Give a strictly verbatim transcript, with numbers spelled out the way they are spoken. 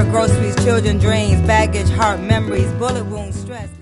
groceries, children dreams, baggage, heart memories, bullet wounds, stress.